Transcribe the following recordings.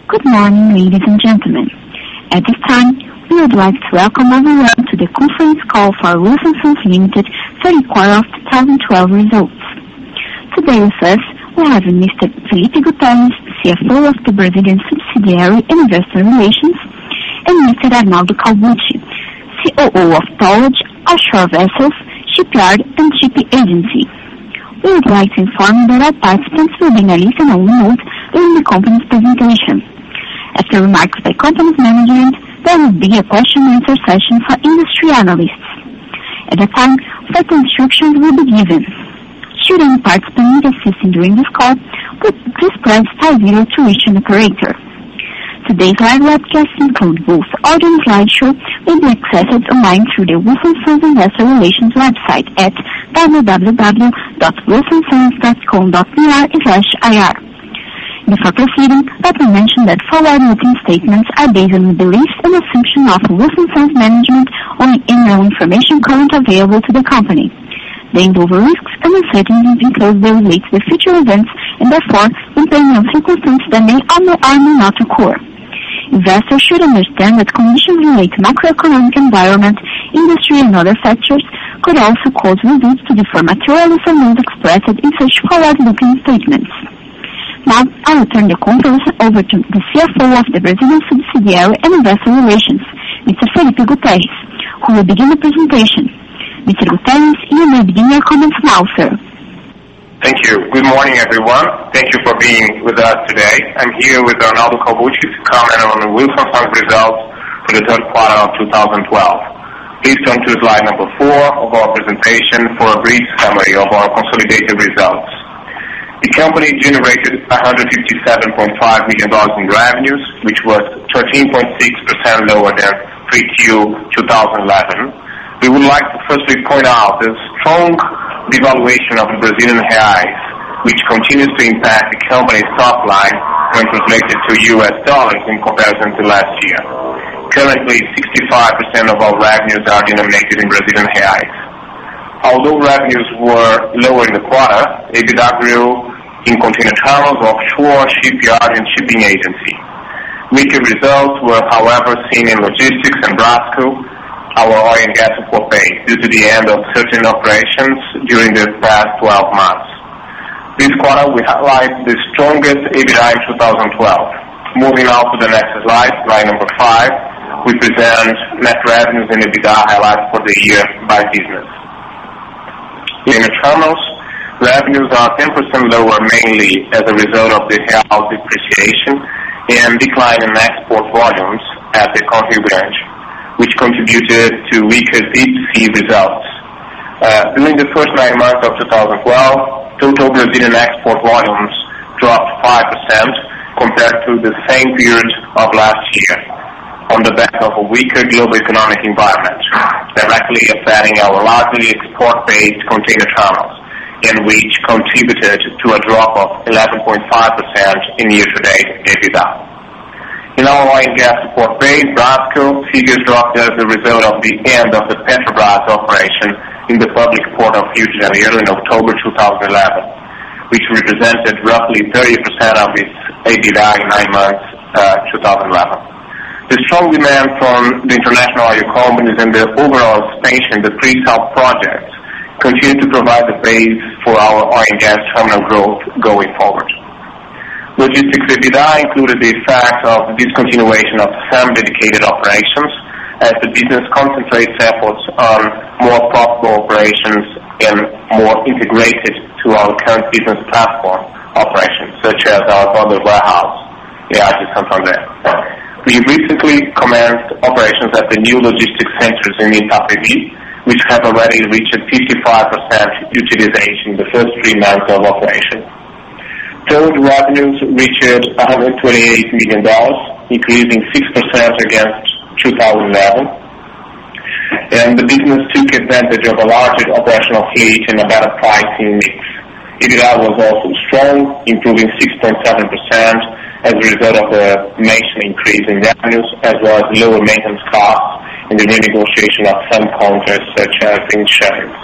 Good morning, ladies and gentlemen. At this time, we would like to welcome everyone to the conference call for Wilson Sons Limited third quarter of 2012 results. Today with us, we have Mr. Felipe Guterres, CFO of the Brazilian subsidiary and Investor Relations, and Mr. Arnaldo Calbucci, COO of Towage, Offshore Vessels, Shipyard and Shipping Agency. We would like to inform that our participants will be in a listen-only mode during the company's presentation. After remarks by company's management, there will be a question-and-answer session for industry analysts. At that time, certain instructions will be given. Should any participant need assistance during this call, please press star 0 to reach an operator. Today's live webcast includes both audio and slideshow will be accessed online through the Wilson Sons Investor Relations website at www.wilsonsons.com.br/ir. Before proceeding, let me mention that forward-looking statements are based on the beliefs and assumptions of Wilson Sons management on no information currently available to the company. They involve risks and uncertainties because they relate to the future events and therefore depend on circumstances that may or may not occur. Investors should understand that conditions related to macroeconomic environment, industry and other factors could also cause results to differ materially from those expressed in such forward-looking statements. Now, I will turn the conference over to the CFO of the Brazilian subsidiary and Investor Relations, Mr. Felipe Guterres, who will begin the presentation. Mr. Guterres, you may begin your comments now, sir. Thank you. Good morning, everyone. Thank you for being with us today. I'm here with Arnaldo Calbucci to comment on the Wilson Sons results for the third quarter of 2012. Please turn to slide number 4 of our presentation for a brief summary of our consolidated results. The company generated $157.5 million in revenues, which was 13.6% lower than 3Q 2011. We would like to firstly point out the strong devaluation of the Brazilian reais, which continues to impact the company's top line when translated to US dollars in comparison to last year. Currently, 65% of our revenues are denominated in Brazilian reais. Although revenues were lower in the quarter, EBITDA grew in container terminals, offshore, shipyard, and shipping agency. Weaker results were, however, seen in logistics and Brasco, our oil and gas support base, due to the end of certain operations during the past 12 months. This quarter, we highlight the strongest EBITDA in 2012. Moving on to the next slide number 5, we present net revenues and EBITDA highlights for the year by business. In the terminals, revenues are 10% lower mainly as a result of the real depreciation and decline in export volumes at the country branch, which contributed to weaker deep sea results. During the first 9 months of 2012, total Brazilian export volumes dropped 5% compared to the same period of last year, on the back of a weaker global economic environment, directly affecting our largely export-based container terminals, and which contributed to a drop of 11.5% in year-to-date EBITDA. In our oil and gas support base, Brasco, figures dropped as a result of the end of the Petrobras operation in the public port of Rio de Janeiro in October 2011, which represented roughly 30% of its EBITDA in 9 months 2011. The strong demand from the international oil companies and the overall expansion of the pre-salt projects continue to provide the base for our oil and gas terminal growth going forward. Logistics EBITDA included the effect of the discontinuation of some dedicated operations as the business concentrates efforts on more profitable operations and more integrated to our current business platform operations, such as our other warehouse, EAG Santander. We recently commenced operations at the new logistics centers in Itapevi, which have already reached 55% utilization in the first 3 months of operation. Total revenues reached $128 million, increasing 6% against 2011. And the business took advantage of a larger operational fleet and a better pricing mix. EBITDA was also strong, improving 6.7% as a result of the mentioned increase in revenues, as well as lower maintenance costs and the renegotiation of some contracts such as insurance.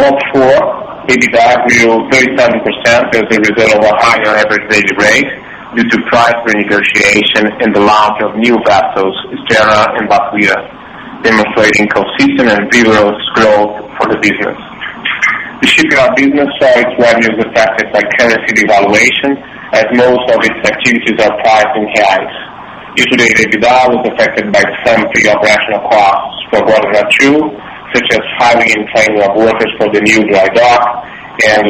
Offshore, EBITDA grew 37% as a result of a higher average daily rate due to price renegotiation and the launch of new vessels, Stena and Barracuda, demonstrating consistent and vigorous growth for the business. The shipyard business saw its revenues affected by currency devaluation, as most of its activities are priced in reais. Year-to-date EBITDA was affected by some pre-operational costs for Guarujá II, such as hiring and training of workers for the new dry dock and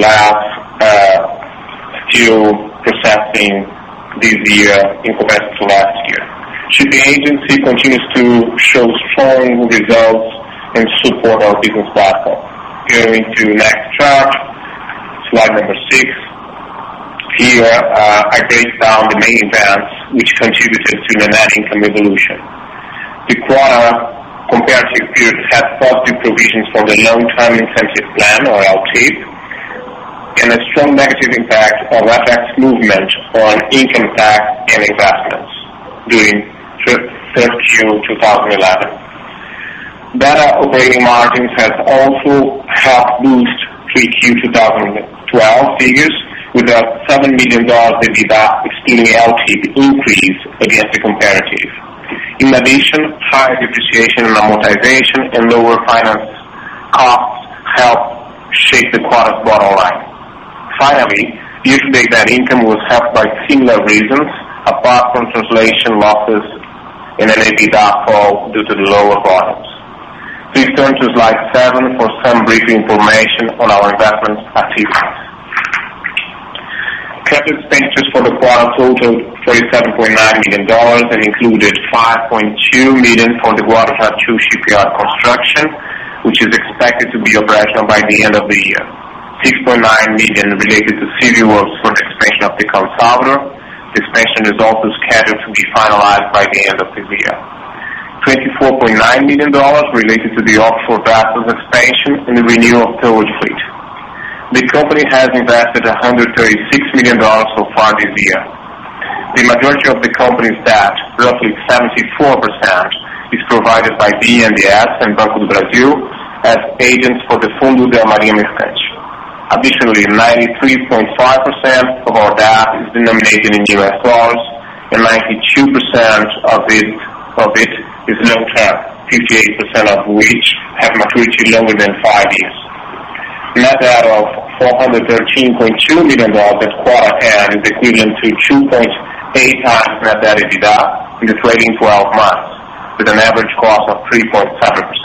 steel processing this year in comparison to last year. Shipping agency continues to show strong results and support our business platform. Going to next chart, slide number 6. Here I break down the main events which contributed to the net income evolution. The quarter comparative period had positive provisions for the long-term incentive plan, or LTIP, and a strong negative impact of FX movement on income tax and investments during 3Q 2011. Better operating margins has also helped boost 3Q 2012 figures, with a $7 million EBITDA excluding LTIP increase against the comparative. In addition, higher depreciation and amortization and lower finance costs helped shape the quarter's bottom line. Finally, year-to-date net income was helped by similar reasons, apart from translation losses and an EBITDA fall due to the lower volumes. Please turn to slide 7 for some brief information on our investment activities. Capital expenditures for the quarter totaled $47.9 million and included $5.2 million for the Guarujá II shipyard construction, which is expected to be operational by the end of the year. $6.9 million related to civil works for the expansion of the San Salvador. The expansion is also scheduled to be finalized by the end of this year. $24.9 million related to the offshore vessels expansion and the renewal of towage fleet. The company has invested $136 million so far this year. The majority of the company's debt, roughly 74%, is provided by BNDES and Banco do Brasil as agents for the Fundo de Marinha Mercante. Additionally, 93.5% of our debt is denominated in US dollars, and 92% of it is long-term, 58% of which have maturity longer than 5 years. Net debt of $413.2 million at quarter end is equivalent to 2.8 times net debt EBITDA in the trailing 12 months, with an average cost of 3.7%.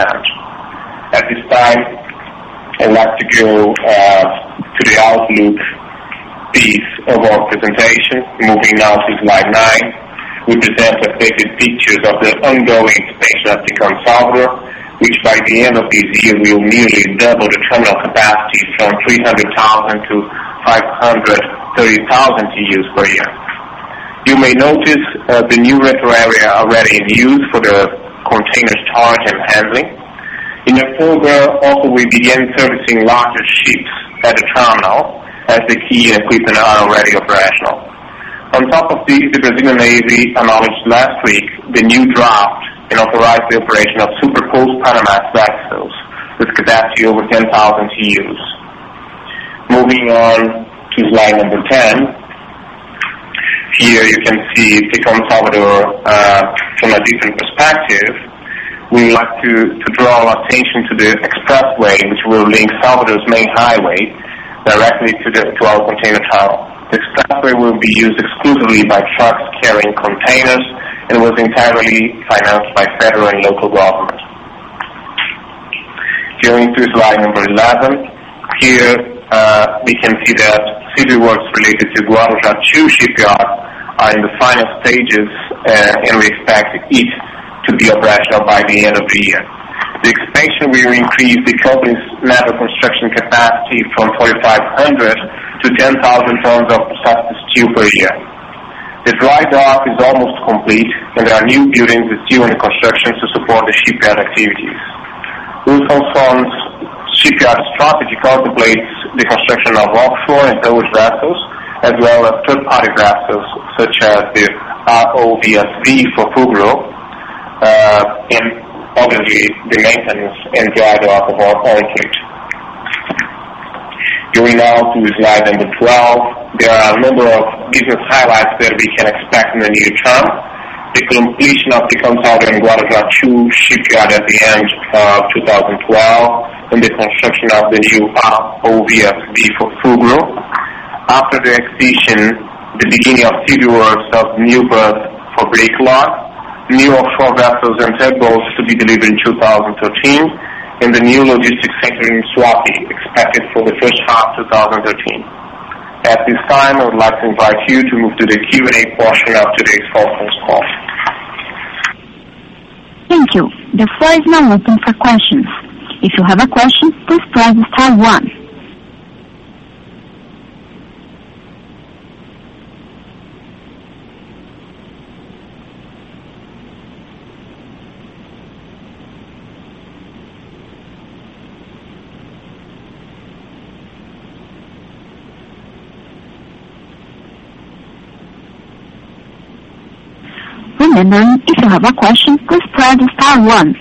At this time, I'd like to go to the outlook piece of our presentation. Moving now to slide 9, we present updated pictures of the ongoing expansion of the San Salvador, which by the end of this year will nearly double the terminal capacity from 300,000 to 530,000 TEUs per year. You may notice the new retro area already in use for the container storage and handling. In October, also we began servicing larger ships at the terminal, as the key equipment are already operational. On top of this, the Brazilian Navy acknowledged last week the new draft and authorized the operation of Supercoast Panamax vessels with capacity over 10,000 TEUs. Moving on to slide number 10. Here you can see the San Salvador from a different perspective. We would like to draw attention to the expressway, which will link Salvador's main highway directly to our container terminal. The expressway will be used exclusively by trucks carrying containers and was entirely financed by federal and local government. Going to slide number 11, here we can see that civil works related to Guarujá II shipyard are in the final stages, and we expect it to be operational by the end of the year. The expansion will increase the company's naval construction capacity from 4,500 to 10,000 tons of processed steel per year. The dry dock is almost complete, and there are new buildings still in construction to support the shipyard activities. Wilson Sons shipyard strategy contemplates the construction of offshore and towage vessels, as well as third-party vessels such as the ROVSV for Fugro, and obviously the maintenance and dry dock of our own fleet. Going now to slide number 12, there are a number of business highlights that we can expect in the near term. The completion of the Cantábria and Guarujá II shipyard at the end of 2012 and the construction of the new OVSB for Fugro. After the acquisition, the beginning of civil works of new berth for Breaklog, new offshore vessels and tugboats to be delivered in 2013, and the new logistics center in Suape expected for the first half 2013. At this time, I would like to invite you to move to the Q&A portion of today's conference call. Thank you. The floor is now open for questions. If you have a question, please press star 1. Remembering, if you have a question, please press star 1.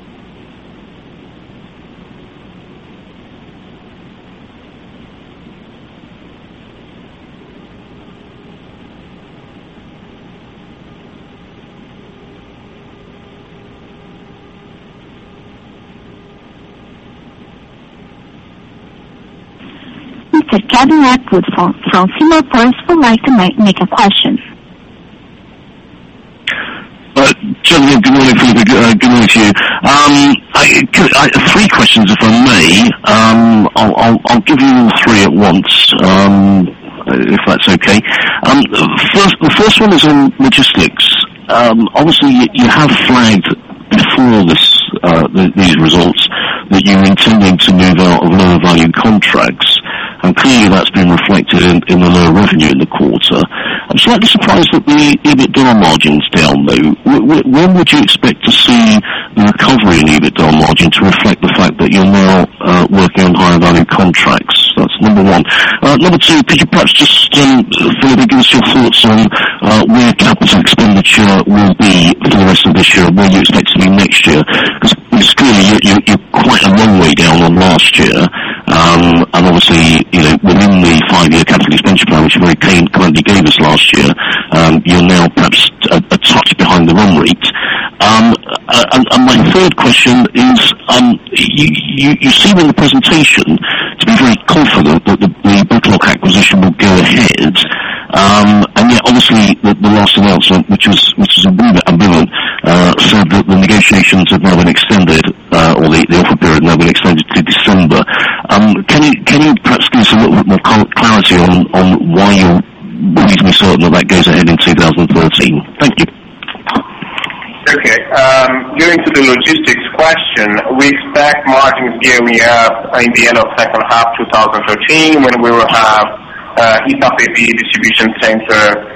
Mr. Kevin Atwood from Seymour Purse would like to make a question. Gentlemen, good morning, Felipe. Good morning to you. Three questions, if I may. I'll give you all three at once, if that's okay. The first one is on logistics. Obviously, you have flagged before these results that you're intending to move out of lower value contracts, and clearly that's been reflected in the lower revenue in the quarter. I'm slightly surprised that the EBITDA margin's down, though. When would you expect to see the recovery in EBITDA margin to reflect the fact that you're now working on higher value contracts? That's number one. Number two, could you perhaps just further give us your thoughts on where capital expenditure will be for the rest of this year, and where you expect to be next year? Because clearly you're quite a long way down on last year, and obviously, within the 5-year capital expenditure plan, which you very kindly gave us last year, you're now perhaps a touch behind the run rate. And my third question is, you seem in the presentation to be very confident that the Breaklog acquisition will go ahead, and yet obviously the last announcement, which is a bit ambivalent, said that the negotiations have now been extended, or the offer period now been extended to December. Can you perhaps give us a little bit more clarity on why you're reasonably certain that goes ahead in 2013? Thank you. Okay. Going to the logistics question, we expect margins going up in the end of second half 2013, when we will have Itapevi distribution center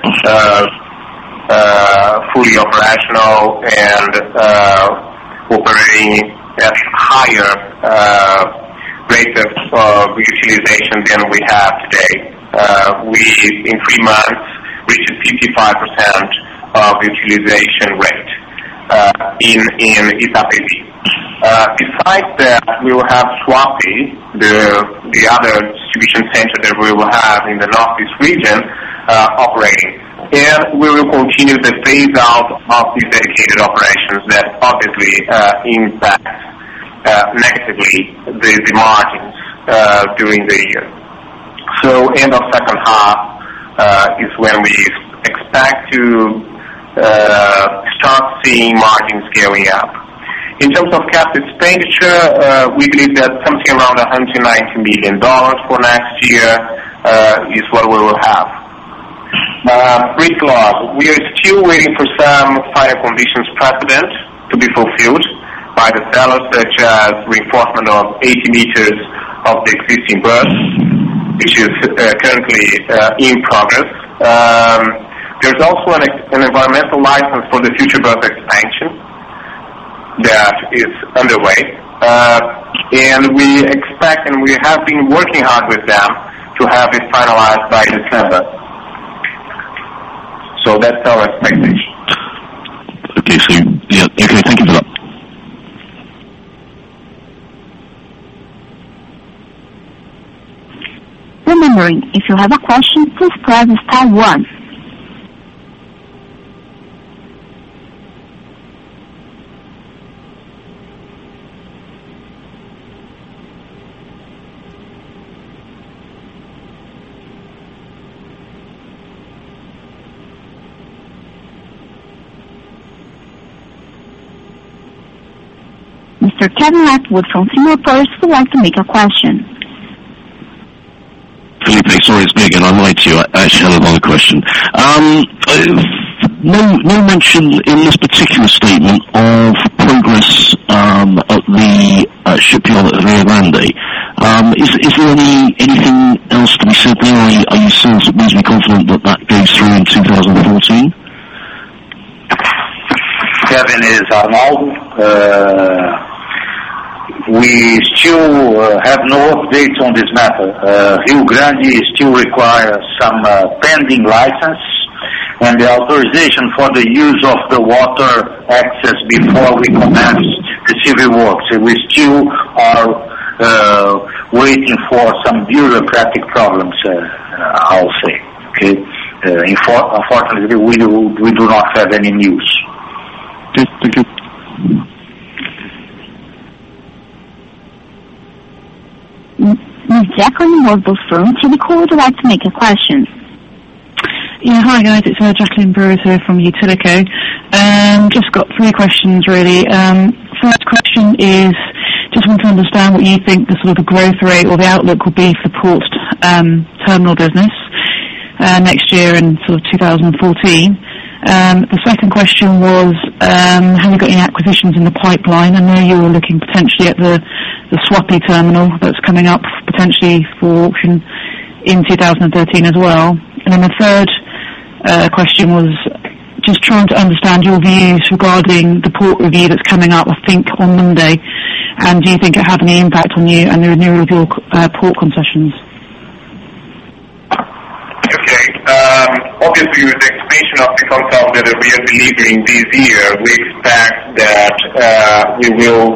fully operational and operating at higher rate of utilization than we have today. We, in 3 months, reached 55% of utilization rate in Itapevi. Besides that, we will have Suape, the other distribution center that we will have in the Northeast region, operating. And we will continue the phase out of these dedicated operations that obviously impact negatively the margins during the year. So end of second half is when we expect to start seeing margins going up. In terms of capital expenditure, we believe that something around $190 million for next year is what we will have. Breaklog, we are still waiting for some final conditions precedent to be fulfilled by the sellers, such as reinforcement of 80 meters of the existing berth, which is currently in progress. There's also an environmental license for the future berth expansion that is underway. And we expect, and we have been working hard with them, to have it finalized by December. So that's our expectation. Okay, thank you for that. Remembering, if you have a question, please press star 1. Mr. Kevin Atwood from Singapore would like to make a question. Felipe, sorry, it's me again. I lied to you. I actually had another question. No mention in this particular statement of progress at the shipyard at Rio Grande. Is there anything else to be said there? Are you still reasonably confident that goes through in 2014? Kevin is Arnaldo. We still have no updates on this matter. Rio Grande still requires some pending license and the authorization for the use of the water access before we commence the civil works. We still are waiting for some bureaucratic problems, I'll say. Okay. Unfortunately, we do not have any news. Okay, thank you. Ms. Jacqueline Rosbos from Utilico would like to make a question. Yeah, hi guys, it's Jacqueline Brewers here from Utilico. Just got 3 questions really. First question is, just want to understand what you think the sort of the growth rate or the outlook will be for the port terminal business next year in sort of 2014. The second question was, have you got any acquisitions in the pipeline? I know you were looking potentially at the Suape terminal that's coming up potentially for auction in 2013 as well. And then the third question was just trying to understand your views regarding the port review that's coming up, I think, on Monday. And do you think it have any impact on you and the renewal of your port concessions? Okay. Obviously, with the expansion of the concept that we are delivering this year, we expect that we will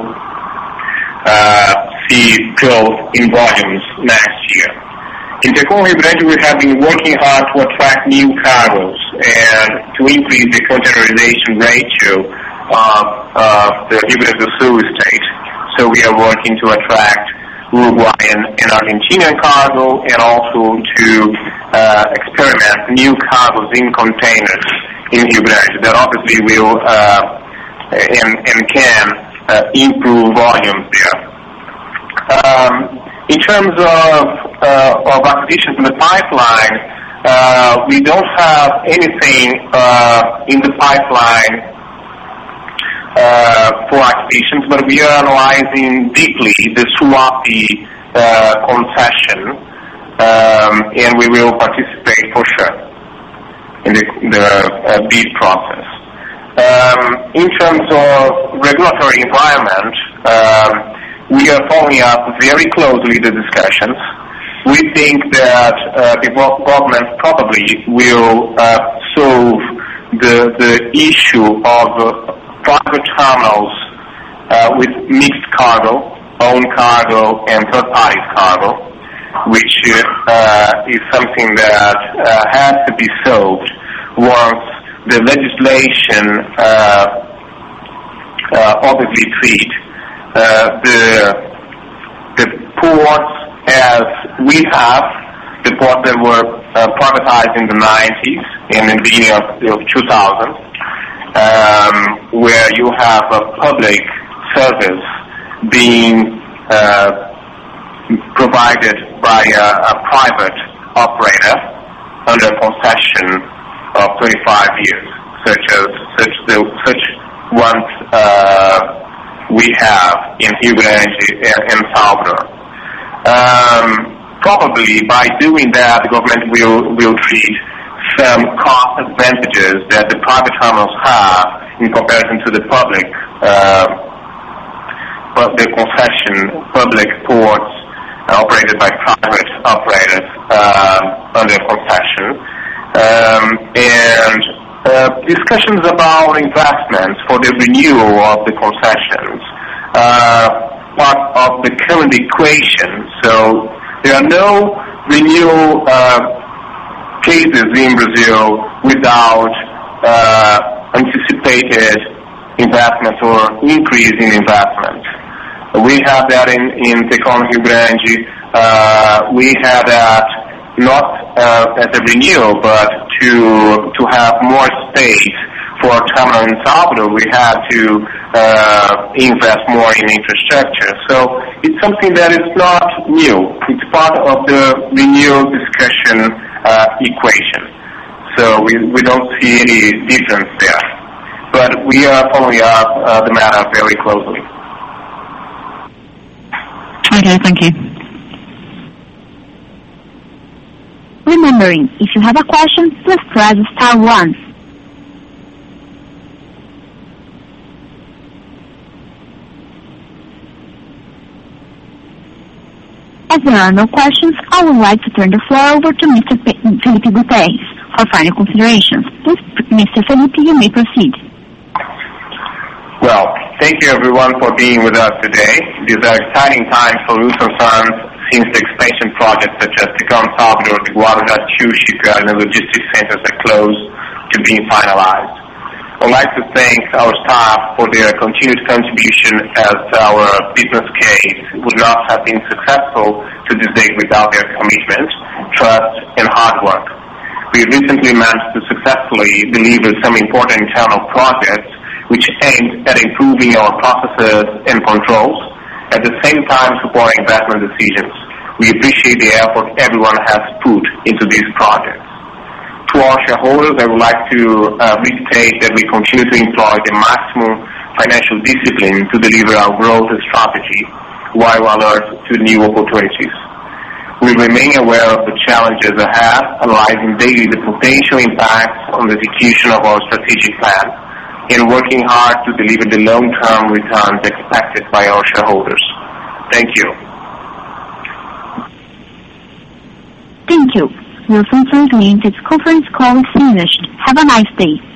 see growth in volumes next year. In Tecon Rio Grande, we have been working hard to attract new cargoes and to increase the containerization ratio of the Rio Grande do Sul state. So we are working to attract Uruguayan and Argentinian cargo and also to experiment new cargoes in containers in Rio Grande that obviously will and can improve volumes there. In terms of acquisitions in the pipeline, we don't have anything in the pipeline for acquisitions, but we are analyzing deeply the Suape concession, and we will participate for sure in the bid process. In terms of regulatory environment, we are following up very closely the discussions. We think that the government probably will solve the issue of private terminals with mixed cargo, own cargo, and third-party cargo, which is something that has to be solved once the legislation obviously treat the ports as we have, the ports that were privatized in the 90s and in the beginning of 2000, where you have a public service being provided by a private operator under concession of 25 years, such ones we have in Rio Grande and Salvador. Probably by doing that, the government will treat some cost advantages that the private terminals have in comparison to the public, the concession public ports operated by private operators under concession, and discussions about investments for the renewal of the concessions are part of the current equation. So there are no renew cases in Brazil without anticipated investment or increase in investment. We have that in Tecon Rio Grande. We had that not as a renewal, but to have more space for terminal in Salvador, we had to invest more in infrastructure. So it's something that is not new. It's part of the renewal discussion equation. So we don't see any difference there. But we are following up the matter very closely. Okay, thank you. Remembering, if you have a question, please press star 1. As there are no questions, I would like to turn the floor over to Mr. Felipe Guterres for final considerations. Please, Mr. Felipe, you may proceed. Well, thank you everyone for being with us today. These are exciting times for Wilson Sons since the expansion projects such as Tecon Salvador, the Guarujá II shipyard, and the logistics centers are close to being finalized. I'd like to thank our staff for their continued contribution, as our business case would not have been successful to this date without their commitment, trust, and hard work. We recently managed to successfully deliver some important internal projects which aimed at improving our processes and controls, at the same time supporting investment decisions. We appreciate the effort everyone has put into these projects. To our shareholders, I would like to restate that we continue to employ the maximum financial discipline to deliver our growth strategy while alert to new opportunities. We remain aware of the challenges ahead, analyzing daily the potential impacts on the execution of our strategic plan, and working hard to deliver the long-term returns expected by our shareholders. Thank you. Thank you. Wilson Sons Limited's conference call is finished. Have a nice day.